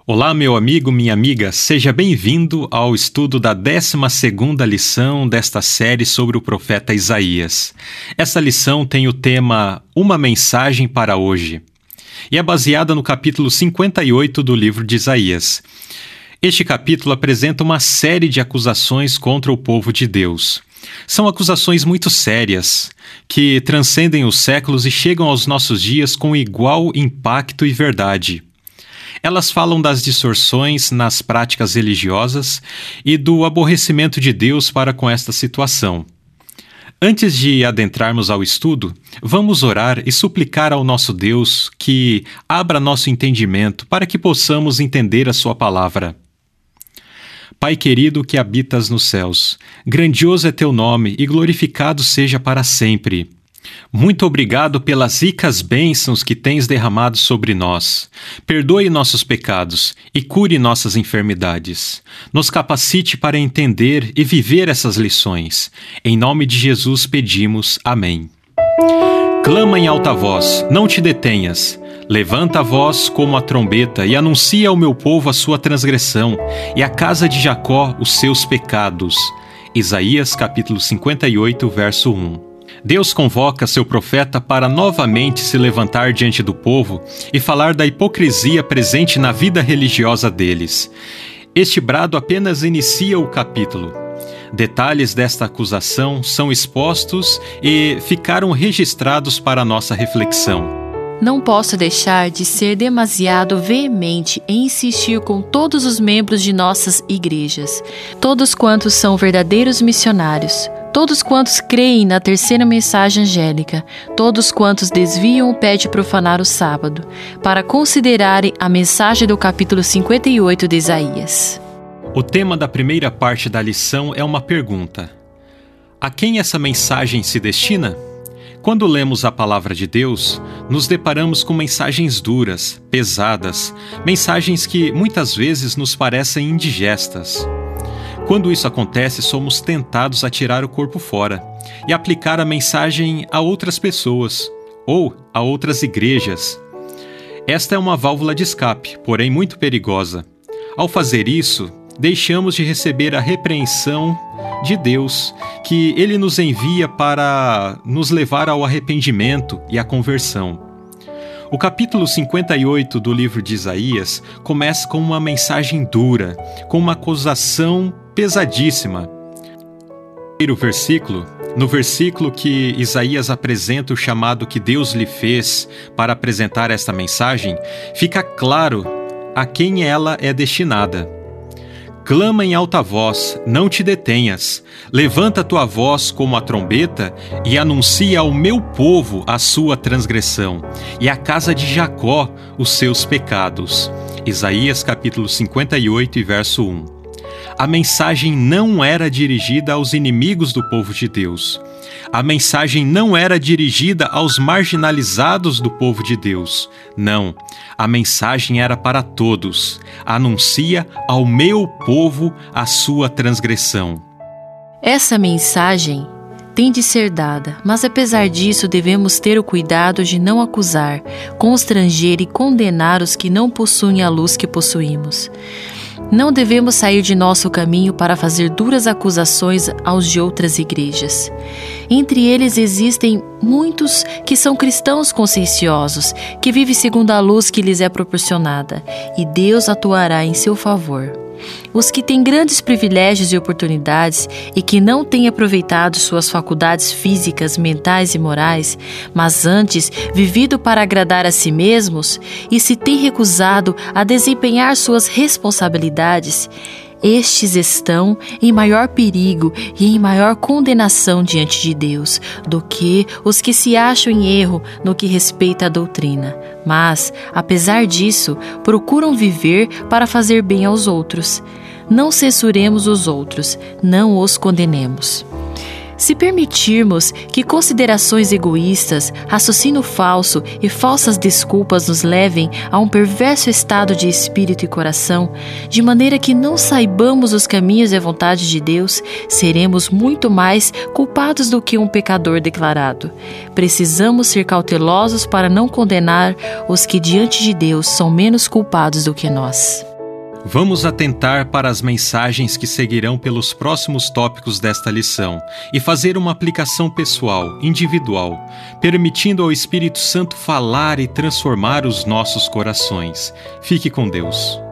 Olá, meu amigo, minha amiga, seja bem-vindo ao estudo da 12ª lição desta série sobre o profeta Isaías. Essa lição tem o tema Uma Mensagem para Hoje e é baseada no capítulo 58 do livro de Isaías. Este capítulo apresenta uma série de acusações contra o povo de Deus. São acusações muito sérias, que transcendem os séculos e chegam aos nossos dias com igual impacto e verdade. Elas falam das distorções nas práticas religiosas e do aborrecimento de Deus para com esta situação. Antes de adentrarmos ao estudo, vamos orar e suplicar ao nosso Deus que abra nosso entendimento para que possamos entender a sua palavra. Pai querido que habitas nos céus, grandioso é teu nome e glorificado seja para sempre. Muito obrigado pelas ricas bênçãos que tens derramado sobre nós. Perdoe nossos pecados e cure nossas enfermidades. Nos capacite para entender e viver essas lições. Em nome de Jesus pedimos. Amém. Clama em alta voz, não te detenhas. Levanta a voz como a trombeta e anuncia ao meu povo a sua transgressão e à casa de Jacó os seus pecados. Isaías capítulo 58, verso 1. Deus convoca seu profeta para novamente se levantar diante do povo e falar da hipocrisia presente na vida religiosa deles. Este brado apenas inicia o capítulo. Detalhes desta acusação são expostos e ficaram registrados para a nossa reflexão. Não posso deixar de ser demasiado veemente em insistir com todos os membros de nossas igrejas, todos quantos são verdadeiros missionários, todos quantos creem na terceira mensagem angélica, todos quantos desviam o pé de profanar o sábado, para considerarem a mensagem do capítulo 58 de Isaías. O tema da primeira parte da lição é uma pergunta. A quem essa mensagem se destina? Quando lemos a palavra de Deus, nos deparamos com mensagens duras, pesadas, mensagens que muitas vezes nos parecem indigestas. Quando isso acontece, somos tentados a tirar o corpo fora e aplicar a mensagem a outras pessoas ou a outras igrejas. Esta é uma válvula de escape, porém muito perigosa. Ao fazer isso, deixamos de receber a repreensão de Deus, que Ele nos envia para nos levar ao arrependimento e à conversão. O capítulo 58 do livro de Isaías começa com uma mensagem dura, com uma acusação pesadíssima. No versículo que Isaías apresenta o chamado que Deus lhe fez para apresentar esta mensagem, fica claro a quem ela é destinada. Clama em alta voz, não te detenhas. Levanta tua voz como a trombeta e anuncia ao meu povo a sua transgressão e à casa de Jacó os seus pecados. Isaías capítulo 58 e verso 1. A mensagem não era dirigida aos inimigos do povo de Deus. A mensagem não era dirigida aos marginalizados do povo de Deus. Não, a mensagem era para todos. Anuncia ao meu povo a sua transgressão. Essa mensagem tem de ser dada, mas apesar disso devemos ter o cuidado de não acusar, constranger e condenar os que não possuem a luz que possuímos. Não devemos sair de nosso caminho para fazer duras acusações aos de outras igrejas. Entre eles existem muitos que são cristãos conscienciosos, que vivem segundo a luz que lhes é proporcionada, e Deus atuará em seu favor. Os que têm grandes privilégios e oportunidades e que não têm aproveitado suas faculdades físicas, mentais e morais, mas antes vivido para agradar a si mesmos e se têm recusado a desempenhar suas responsabilidades, estes estão em maior perigo e em maior condenação diante de Deus do que os que se acham em erro no que respeita à doutrina. Mas, apesar disso, procuram viver para fazer bem aos outros. Não censuremos os outros, não os condenemos. Se permitirmos que considerações egoístas, raciocínio falso e falsas desculpas nos levem a um perverso estado de espírito e coração, de maneira que não saibamos os caminhos e a vontade de Deus, seremos muito mais culpados do que um pecador declarado. Precisamos ser cautelosos para não condenar os que diante de Deus são menos culpados do que nós. Vamos atentar para as mensagens que seguirão pelos próximos tópicos desta lição e fazer uma aplicação pessoal, individual, permitindo ao Espírito Santo falar e transformar os nossos corações. Fique com Deus.